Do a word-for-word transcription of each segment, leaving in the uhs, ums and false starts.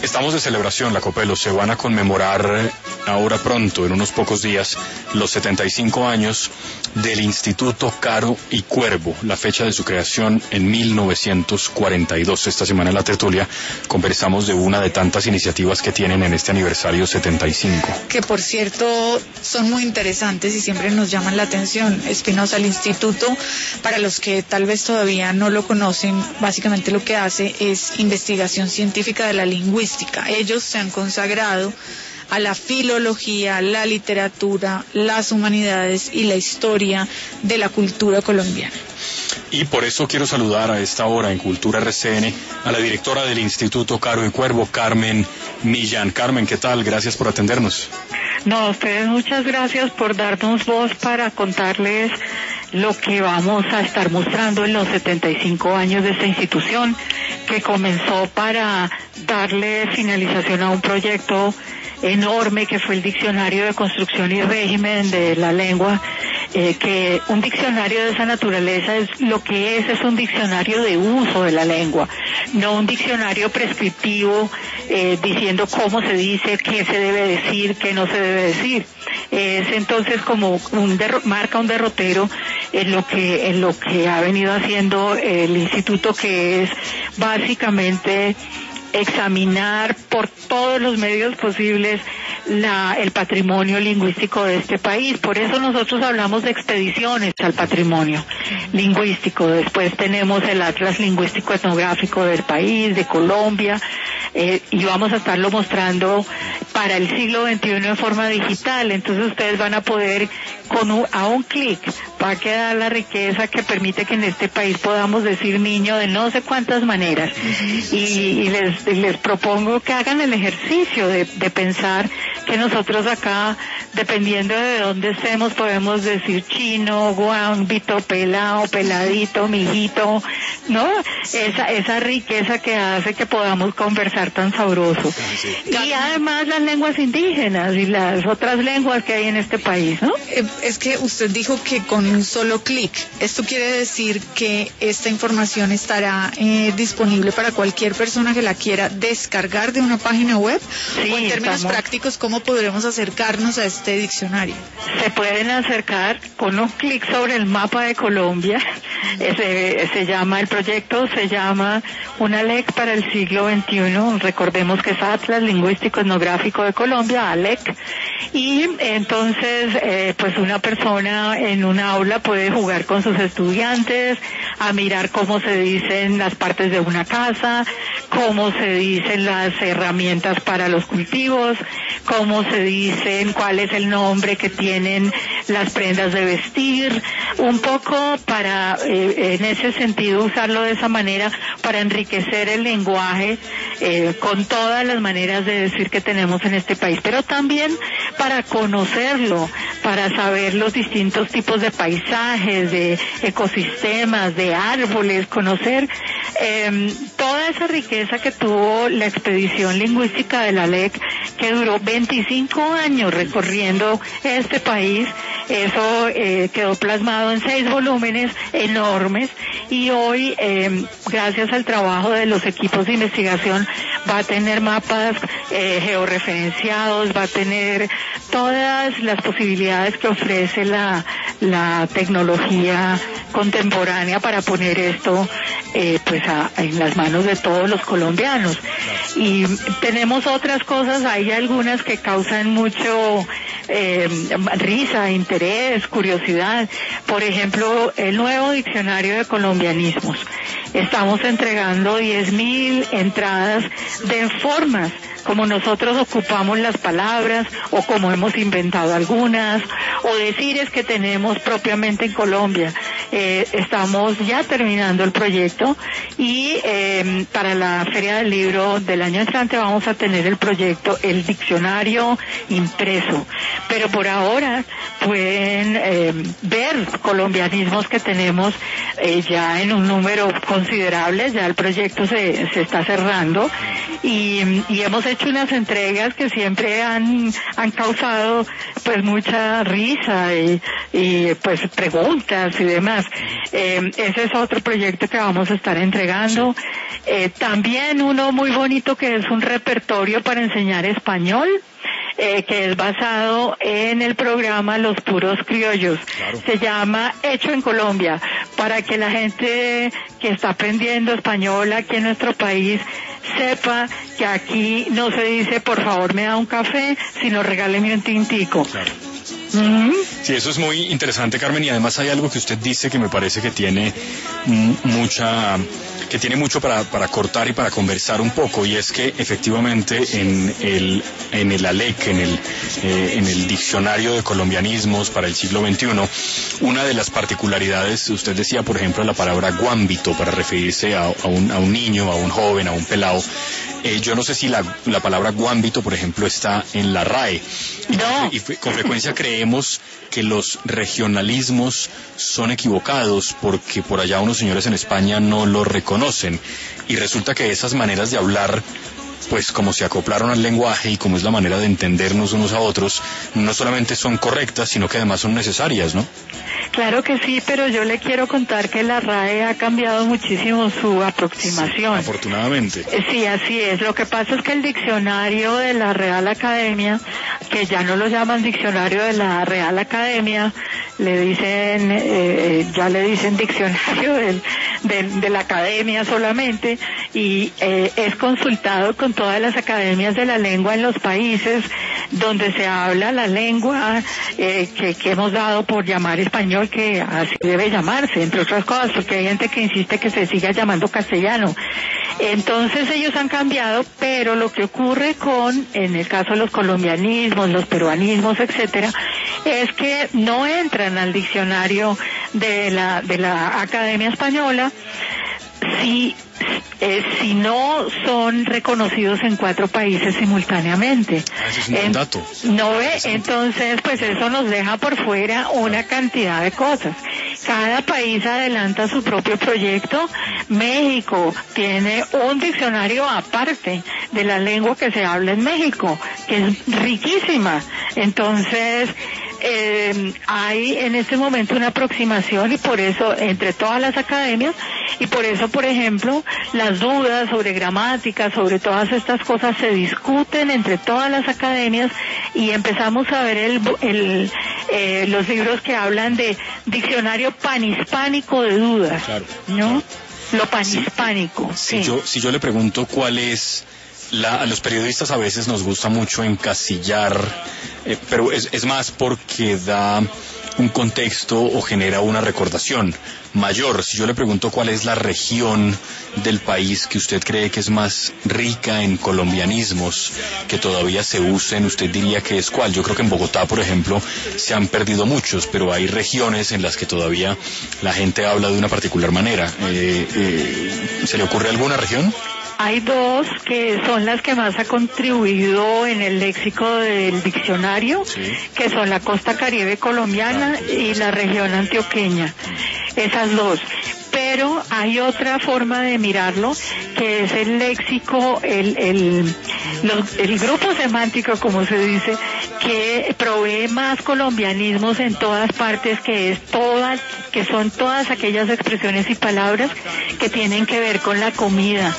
Estamos de celebración, Lacopelo. Se van a conmemorar ahora pronto, en unos pocos días, los setenta y cinco años del Instituto Caro y Cuervo, la fecha de su creación en mil novecientos cuarenta y dos. Esta semana en la tertulia conversamos de una de tantas iniciativas que tienen en este aniversario setenta y cinco. Que por cierto son muy interesantes y siempre nos llaman la atención. Espinosa, el instituto, para los que tal vez todavía no lo conocen, básicamente lo que hace es investigación científica de la lingüística. Ellos se han consagrado a la filología, la literatura, las humanidades y la historia de la cultura colombiana. Y por eso quiero saludar a esta hora en Cultura R C N a la directora del Instituto Caro y Cuervo, Carmen Millán. Carmen, ¿qué tal? Gracias por atendernos. No, a ustedes muchas gracias por darnos voz para contarles lo que vamos a estar mostrando en los setenta y cinco años de esta institución, que comenzó para darle finalización a un proyecto enorme que fue el Diccionario de Construcción y Régimen de la Lengua, eh, que un diccionario de esa naturaleza es lo que es, es un diccionario de uso de la lengua, no un diccionario prescriptivo eh, diciendo cómo se dice, qué se debe decir, qué no se debe decir. Es entonces como un derro- marca un derrotero en lo que en lo que ha venido haciendo el instituto, que es básicamente examinar por todos los medios posibles la, el patrimonio lingüístico de este país. Por eso nosotros hablamos de expediciones al patrimonio lingüístico. Después tenemos el Atlas Lingüístico Etnográfico del país, de Colombia, eh, y vamos a estarlo mostrando para el siglo veintiuno en forma digital. Entonces ustedes van a poder, con un, a un clic, va a quedar la riqueza que permite que en este país podamos decir niño de no sé cuántas maneras. Y, y les, les propongo que hagan el ejercicio de, de pensar que nosotros acá, dependiendo de dónde estemos, podemos decir chino, guambito, pelao, peladito, mijito, ¿no? Esa, esa riqueza que hace que podamos conversar tan sabroso. Y además las lenguas indígenas y las otras lenguas que hay en este país, ¿no? Es que usted dijo que con un solo clic. Esto quiere decir que esta información estará eh, disponible para cualquier persona que la quiera descargar de una página web. Sí, o en términos estamos... prácticos, ¿cómo podremos acercarnos a este diccionario? Se pueden acercar con un clic sobre el mapa de Colombia. Ese, se llama, el proyecto se llama Una L E C para el siglo veintiuno. Recordemos que es Atlas Lingüístico Etnográfico de Colombia, A L E C. Y entonces, eh, pues una persona en un aula puede jugar con sus estudiantes, a mirar cómo se dicen las partes de una casa, cómo se dicen las herramientas para los cultivos, cómo se dicen, cuál es el nombre que tienen las prendas de vestir, un poco para, eh, en ese sentido, usarlo de esa manera para enriquecer el lenguaje eh, con todas las maneras de decir que tenemos en este país, pero también para conocerlo, para saber los distintos tipos de paisajes, de ecosistemas, de árboles, conocer eh, toda esa riqueza que tuvo la expedición lingüística de la L E C, que duró veinticinco años recorriendo este país. Eso eh, quedó plasmado en seis volúmenes enormes, y hoy, eh, gracias al trabajo de los equipos de investigación, va a tener mapas eh, georreferenciados, va a tener todas las posibilidades que ofrece la, la tecnología contemporánea para poner esto eh, pues a, en las manos de todos los colombianos. Y tenemos otras cosas, hay algunas que causan mucho eh, risa, interés, curiosidad. Por ejemplo, el nuevo diccionario de colombianismos. Estamos entregando diez mil entradas de formas como nosotros ocupamos las palabras, o como hemos inventado algunas, o decires que tenemos propiamente en Colombia. Eh, estamos ya terminando el proyecto, y eh, para la Feria del Libro del año entrante vamos a tener el proyecto, el diccionario impreso. Pero por ahora pueden eh, ver colombianismos que tenemos eh, ya en un número considerable. Ya el proyecto se, se está cerrando, y, y hemos hecho unas entregas que siempre han, han causado pues mucha risa y, y pues preguntas y demás. Eh, ese es otro proyecto que vamos a estar entregando. Eh, también uno muy bonito que es un repertorio para enseñar español, eh, que es basado en el programa Los Puros Criollos. Claro. Se llama Hecho en Colombia, para que la gente que está aprendiendo español aquí en nuestro país sepa que aquí no se dice por favor me da un café, sino regáleme un tintico. Claro. Sí, eso es muy interesante, Carmen, y además hay algo que usted dice que me parece que tiene mucha, que tiene mucho para, para cortar y para conversar un poco, y es que efectivamente en el, en el ALEC, en el, eh, en el diccionario de colombianismos para el siglo veintiuno, una de las particularidades, usted decía, por ejemplo, la palabra guámbito para referirse a, a, un, a un niño, a un joven, a un pelado. Eh, yo no sé si la, la palabra guámbito, por ejemplo, está en la R A E. Y, no. y con frecuencia creemos que los regionalismos son equivocados porque por allá unos señores en España no lo reconocen. Y resulta que esas maneras de hablar, pues como se acoplaron al lenguaje y como es la manera de entendernos unos a otros, no solamente son correctas, sino que además son necesarias, ¿no? Claro que sí, pero yo le quiero contar que la R A E ha cambiado muchísimo su aproximación. Sí, afortunadamente. Sí, así es. Lo que pasa es que el diccionario de la Real Academia, que ya no lo llaman diccionario de la Real Academia, le dicen, eh, ya le dicen diccionario del, del, de la Academia solamente, y eh, es consultado con todas las academias de la lengua en los países donde se habla la lengua eh, que, que hemos dado por llamar español, que así debe llamarse, entre otras cosas, porque hay gente que insiste que se siga llamando castellano. Entonces ellos han cambiado, pero lo que ocurre con, en el caso de los colombianismos, los peruanismos, etcétera, es que no entran al diccionario de la, de la Academia Española si, eh, si no son reconocidos en cuatro países simultáneamente. Ah, ese es un buen dato. ¿No ve? Entonces, pues eso nos deja por fuera una cantidad de cosas. Cada país adelanta su propio proyecto. México tiene un diccionario aparte de la lengua que se habla en México, que es riquísima. Entonces, eh, hay en este momento una aproximación, y por eso, entre todas las academias, y por eso, por ejemplo, las dudas sobre gramática, sobre todas estas cosas se discuten entre todas las academias, y empezamos a ver el, el eh, los libros que hablan de diccionario panhispánico de dudas, claro, ¿no? Claro. Lo panhispánico. Si, sí. si, yo, si yo le pregunto cuál es la, a los periodistas a veces nos gusta mucho encasillar, eh, pero es, es más porque da un contexto o genera una recordación mayor. Si yo le pregunto cuál es la región del país que usted cree que es más rica en colombianismos, que todavía se usen, usted diría que es cuál. Yo creo que en Bogotá, por ejemplo, se han perdido muchos, pero hay regiones en las que todavía la gente habla de una particular manera. Eh, eh, ¿se le ocurre alguna región? Hay dos que son las que más ha contribuido en el léxico del diccionario, sí, que son la costa caribe colombiana y la región antioqueña. Esas dos. Pero hay otra forma de mirarlo, que es el léxico, el, el, los, el grupo semántico, como se dice, que provee más colombianismos en todas partes, que es todas, que son todas aquellas expresiones y palabras que tienen que ver con la comida.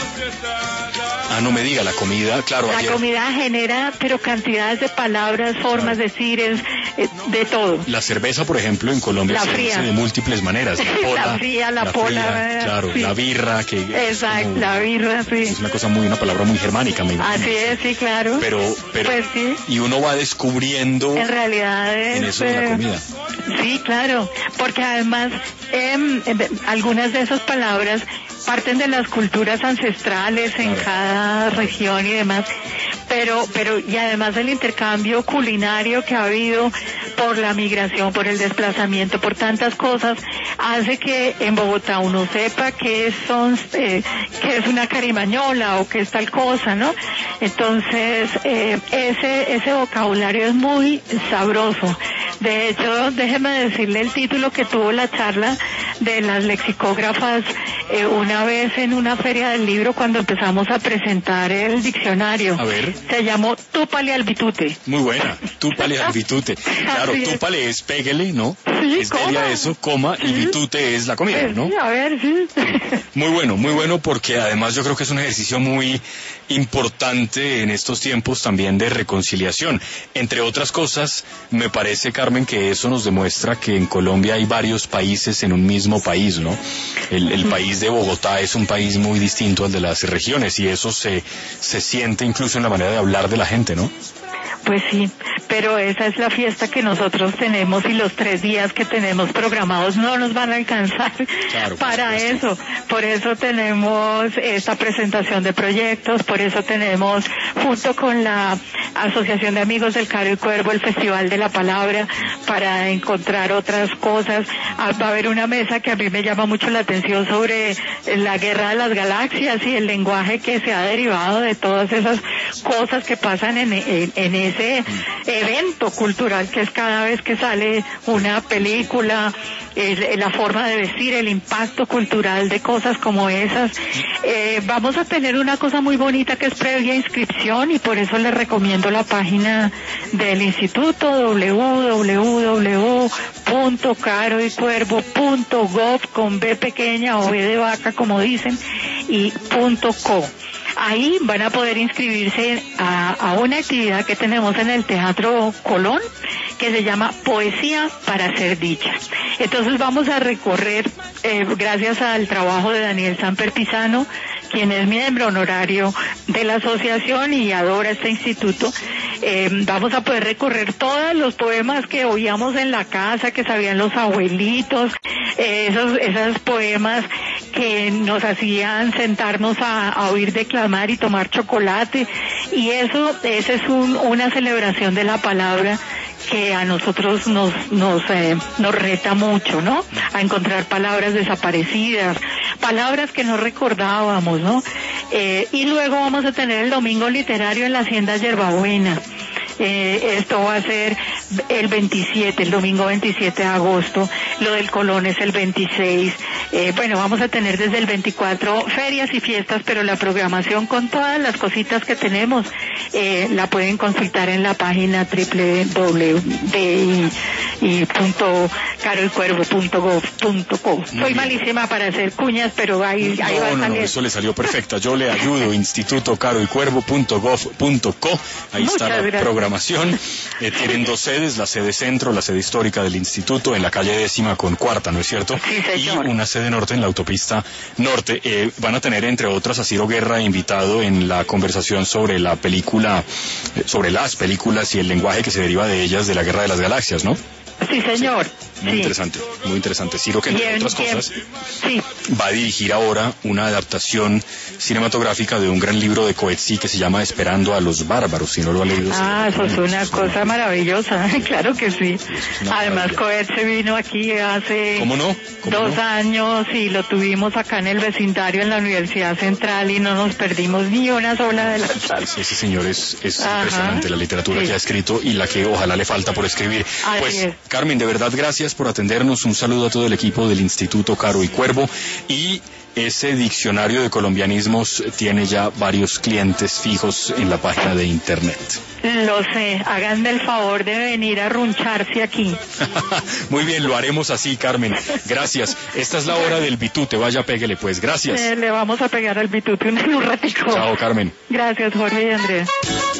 Ah, no me diga, la comida, claro. La ayer... comida genera, pero cantidades de palabras, formas, claro, decires, eh, de todo. La cerveza, por ejemplo, en Colombia la se fría. dice de múltiples maneras. La, pola, la fría, la, la pola. Fría, claro, sí, la birra. Que exacto, como, la birra, sí. Es una cosa muy, una palabra muy germánica, me imagino. Así es, sí, claro. Pero, pero, pues sí. Y uno va descubriendo en realidad es, en eso de la comida. Sí, claro, porque además eh, eh, algunas de esas palabras parten de las culturas ancestrales en claro, cada región y demás, pero pero y además del intercambio culinario que ha habido por la migración, por el desplazamiento, por tantas cosas, hace que en Bogotá uno sepa qué son, eh, qué es una carimañola o qué es tal cosa, ¿no? Entonces eh, ese ese vocabulario es muy sabroso. De hecho, déjeme decirle el título que tuvo la charla de las lexicógrafas eh, una vez en una feria del libro cuando empezamos a presentar el diccionario. A ver. Se llamó Túpale al bitute. Muy buena, túpale al bitute. Claro, Así es. túpale es pégale, ¿no? Sí, es delia eso, coma, y bitute es la comida, Pues, ¿no? sí, a ver, sí. Muy bueno, muy bueno, porque además yo creo que es un ejercicio muy importante en estos tiempos también de reconciliación. Entre otras cosas, me parece, Carmen, que eso nos demuestra que en Colombia hay varios países en un mismo país, ¿no? El, el país de Bogotá es un país muy distinto al de las regiones y eso se, se siente incluso en la manera de hablar de la gente, ¿no? Pues sí, pero esa es la fiesta que nosotros tenemos y los tres días que tenemos programados no nos van a alcanzar Claro, para eso. Por eso tenemos esta presentación de proyectos, por eso tenemos junto con la Asociación de Amigos del Caro y Cuervo el Festival de la Palabra para encontrar otras cosas. Ah, va a haber una mesa que a mí me llama mucho la atención sobre la guerra de las galaxias y el lenguaje que se ha derivado de todas esas cosas que pasan en, en, en ese evento cultural que es cada vez que sale una película, el, la forma de decir, el impacto cultural de cosas como esas. Eh, vamos a tener una cosa muy bonita que es previa inscripción y por eso les recomiendo la página del instituto doble u doble u doble u punto caro y cuervo punto gov con B pequeña o B de vaca como dicen y punto co. Ahí van a poder inscribirse a, a una actividad que tenemos en el Teatro Colón que se llama Poesía para ser dicha. Entonces vamos a recorrer, eh, gracias al trabajo de Daniel Samper Pisano, quien es miembro honorario de la asociación y adora este instituto, eh, vamos a poder recorrer todos los poemas que oíamos en la casa, que sabían los abuelitos, eh, esos, esos poemas que nos hacían sentarnos a, a oír declamar y tomar chocolate, y eso, esa es un, una celebración de la palabra que a nosotros nos nos eh, nos reta mucho, ¿no? A encontrar palabras desaparecidas, palabras que no recordábamos, ¿no? Eh, y luego vamos a tener el domingo literario en la Hacienda Yerbabuena. Eh, esto va a ser el veintisiete, el domingo veintisiete de agosto, lo del Colón es el veintiséis, eh, bueno, vamos a tener desde el veinticuatro ferias y fiestas, pero la programación con todas las cositas que tenemos, eh, la pueden consultar en la página doble u doble u doble u punto caro y cuervo punto gov punto co. Soy malísima para hacer cuñas, pero ahí, ahí no, va a no, salir. no, eso le salió perfecta. Yo le ayudo, instituto caro y cuervo punto gov punto co. Ahí Muchas está la gracias. programación. Eh, tienen dos sedes, la sede centro, la sede histórica del instituto, en la calle décima con cuarta, ¿no es cierto? Sí, señor. Y una sede norte en la autopista norte. Eh, van a tener, entre otras, a Ciro Guerra invitado en la conversación sobre la película, eh, sobre las películas y el lenguaje que se deriva de ellas de la Guerra de las Galaxias, ¿no? Sí, señor. Muy Sí. interesante, muy interesante. Ciro, que entre Bien, otras bien. cosas Sí. va a dirigir ahora una adaptación cinematográfica de un gran libro de Coetzee que se llama Esperando a los Bárbaros, si no lo ha leído. Ah, se- eso es una cosa maravillosa, claro que sí. una Además, maravilla. Coetze vino aquí hace ¿Cómo no? ¿Cómo dos no? años y lo tuvimos acá en el vecindario en la Universidad Central y no nos perdimos ni una sola de las charlas. Ese señor es, es Ajá. impresionante, la literatura Sí. que ha escrito y la que ojalá le falta por escribir. Así Pues, es. Carmen, de verdad, gracias por atendernos. Un saludo a todo el equipo del Instituto Caro y Cuervo. Y ese diccionario de colombianismos tiene ya varios clientes fijos en la página de internet. Lo sé, háganme el favor de venir a runcharse aquí. Muy bien, lo haremos así, Carmen. Gracias. Esta es la hora del bitute. Vaya, péguele, pues. Gracias. Eh, le vamos a pegar al bituto en un ratico. Chao, Carmen. Gracias, Jorge y Andrea.